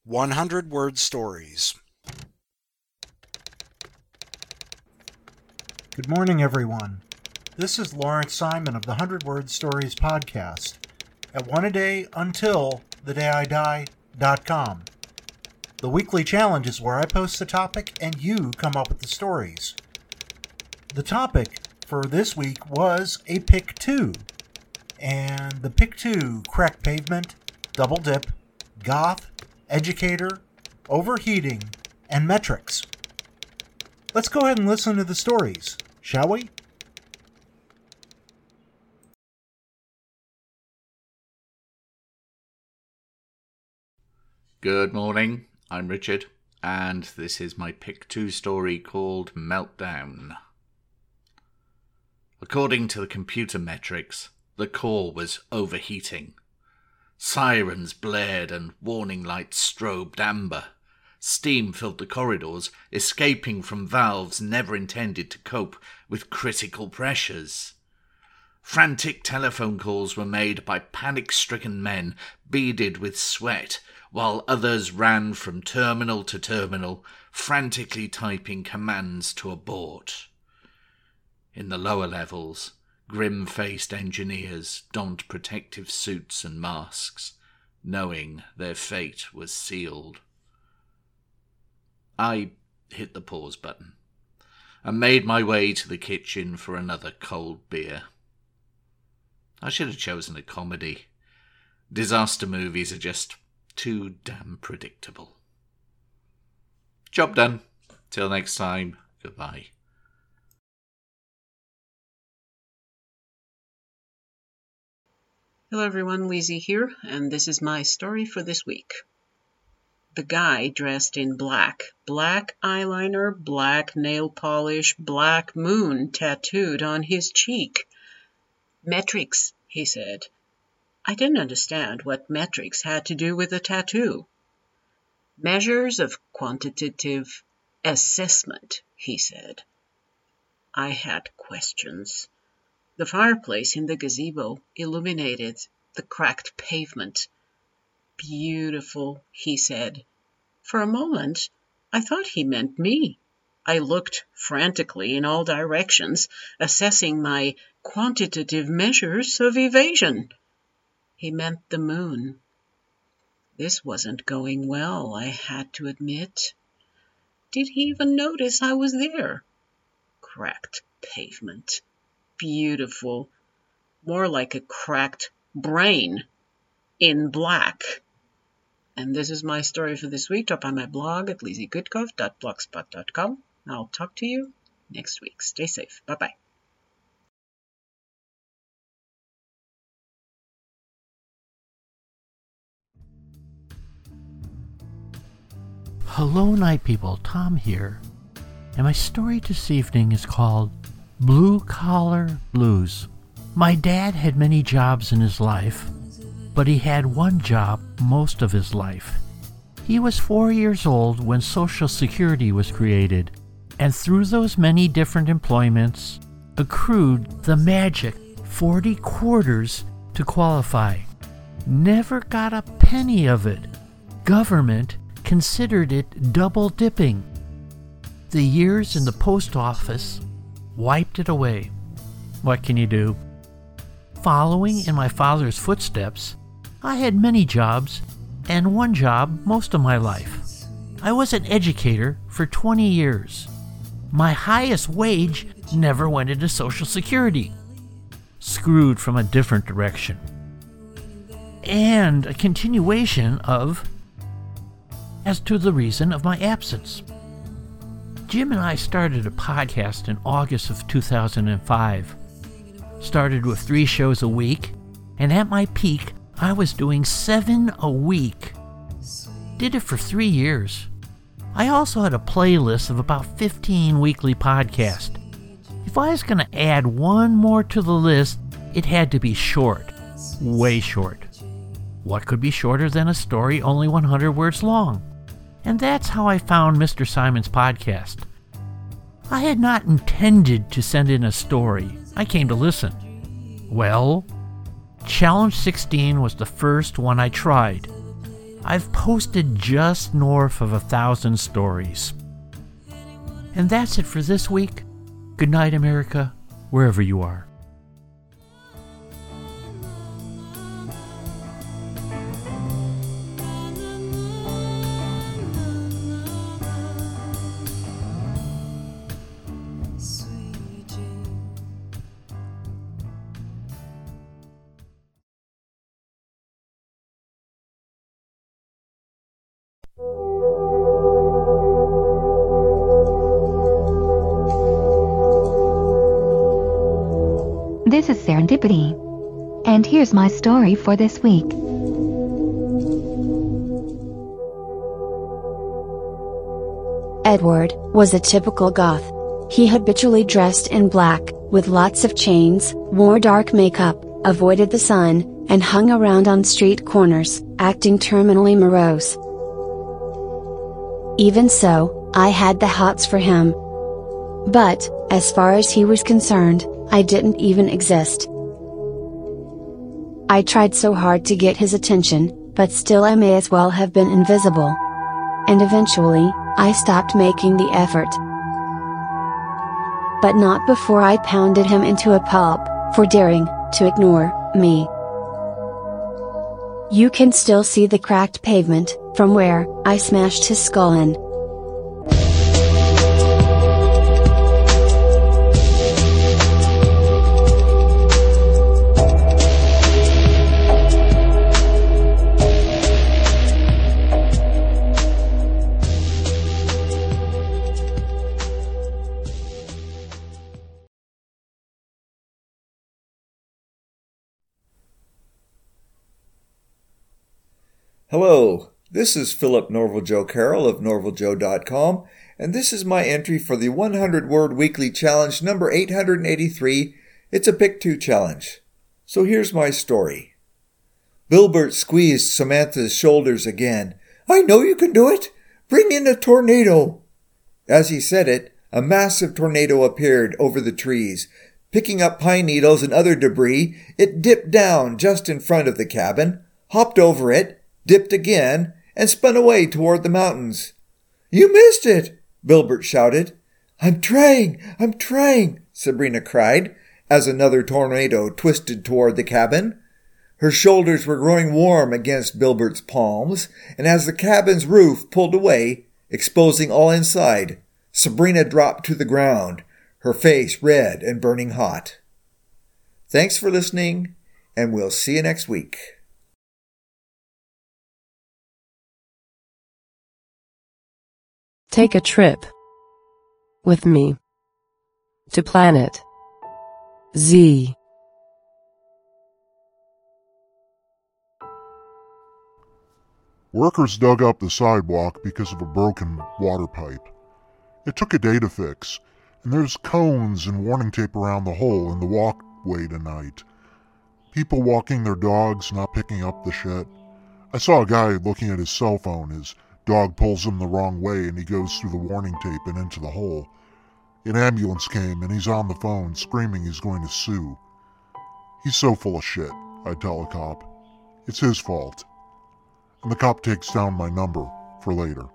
100-word stories. Good morning, everyone. This is Lawrence Simon of the 100-Word Stories podcast at oneadayuntilthedayidie.com. The weekly challenge is where I post the topic and you come up with the stories. The topic for this week was a pick 2. And the pick 2 cracked pavement, double dip, goth, educator, overheating, and metrics. Let's go ahead and listen to the stories, shall we? Good morning, I'm Richard, and this is my Pick 2 story called Meltdown. According to the computer metrics, the core was overheating. Sirens blared and warning lights strobed amber. Steam filled the corridors, escaping from valves never intended to cope with critical pressures. Frantic telephone calls were made by panic-stricken men beaded with sweat, while others ran from terminal to terminal, frantically typing commands to abort. In the lower levels, grim-faced engineers donned protective suits and masks, knowing their fate was sealed. I hit the pause button and made my way to the kitchen for another cold beer. I should have chosen a comedy. Disaster movies are just too damn predictable. Job done. Till next time, goodbye. Hello everyone, Lizzie here, and this is my story for this week. The guy dressed in black eyeliner, black nail polish, black moon tattooed on his cheek. Metrics, he said. I didn't understand what metrics had to do with a tattoo. Measures of quantitative assessment, he said. I had questions. The fireplace in the gazebo illuminated the cracked pavement. Beautiful, he said. For a moment, I thought he meant me. I looked frantically in all directions, assessing my quantitative measures of evasion. He meant the moon. This wasn't going well, I had to admit. Did he even notice I was there? Cracked pavement. Beautiful. More like a cracked brain in black. And this is my story for this week. Drop on my blog at lizziegoodkov.blogspot.com. I'll talk to you next week. Stay safe. Bye-bye. Hello, night people. Tom here. And my story this evening is called Blue Collar Blues. My dad had many jobs in his life, but he had one job most of his life. He was 4 years old when Social Security was created, and through those many different employments, accrued the magic 40 quarters to qualify. Never got a penny of it. Government considered it double dipping. The years in the post office wiped it away. What can you do? Following in my father's footsteps, I had many jobs, and one job most of my life. I was an educator for 20 years. My highest wage never went into Social Security. Screwed from a different direction. And a continuation of as to the reason of my absence. Jim and I started a podcast in August of 2005. Started with 3 shows a week, and at my peak, I was doing 7 a week. Did it for 3 years. I also had a playlist of about 15 weekly podcasts. If I was going to add one more to the list, it had to be short. Way short. What could be shorter than a story only 100 words long? And that's how I found Mr. Simon's podcast. I had not intended to send in a story. I came to listen. Well, Challenge 16 was the first one I tried. I've posted just north of 1,000 stories. And that's it for this week. Good night, America, wherever you are. This is Serendipity. And here's my story for this week. Edward was a typical goth. He habitually dressed in black, with lots of chains, wore dark makeup, avoided the sun, and hung around on street corners, acting terminally morose. Even so, I had the hots for him. But, as far as he was concerned, I didn't even exist. I tried so hard to get his attention, but still I may as well have been invisible. And eventually, I stopped making the effort. But not before I pounded him into a pulp, for daring to ignore me. You can still see the cracked pavement, from where I smashed his skull in. Hello, this is Philip Norval Joe Carroll of norvaljoe.com, and this is my entry for the 100-word weekly challenge number 883. It's a Pick 2 challenge. So here's my story. Bilbert squeezed Samantha's shoulders again. I know you can do it! Bring in a tornado! As he said it, a massive tornado appeared over the trees. Picking up pine needles and other debris, it dipped down just in front of the cabin, hopped over it, dipped again, and spun away toward the mountains. You missed it! Bilbert shouted. I'm trying, Sabrina cried, as another tornado twisted toward the cabin. Her shoulders were growing warm against Bilbert's palms, and as the cabin's roof pulled away, exposing all inside, Sabrina dropped to the ground, her face red and burning hot. Thanks for listening, and we'll see you next week. Take a trip with me to Planet Z. Workers dug up the sidewalk because of a broken water pipe. It took a day to fix, and there's cones and warning tape around the hole in the walkway tonight. People walking their dogs, not picking up the shit. I saw a guy looking at his cell phone. His dog pulls him the wrong way and he goes through the warning tape and into the hole. An ambulance came and he's on the phone screaming he's going to sue. He's so full of shit, I tell a cop. It's his fault. And the cop takes down my number for later.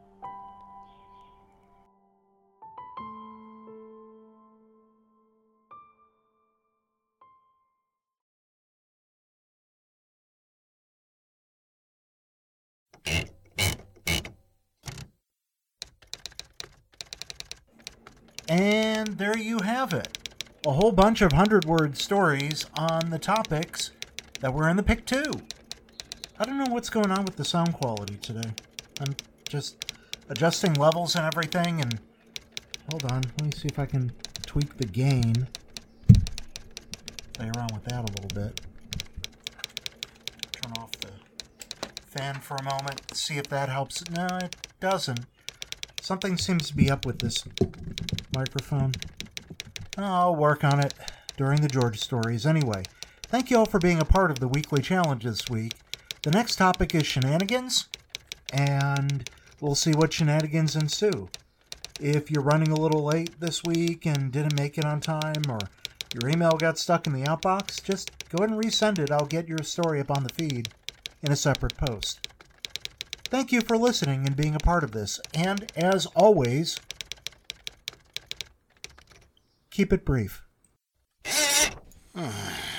And there you have it. A whole bunch of 100-word stories on the topics that were in the Pick 2. I don't know what's going on with the sound quality today. I'm just adjusting levels and everything, and hold on, let me see if I can tweak the gain. Play around with that a little bit. Turn off the fan for a moment, see if that helps. No, it doesn't. Something seems to be up with this microphone. I'll work on it during the George stories. Anyway, thank you all for being a part of the weekly challenge this week. The next topic is shenanigans, and we'll see what shenanigans ensue. If you're running a little late this week and didn't make it on time, or your email got stuck in the outbox, just go ahead and resend it. I'll get your story up on the feed in a separate post. Thank you for listening and being a part of this. And as always, keep it brief.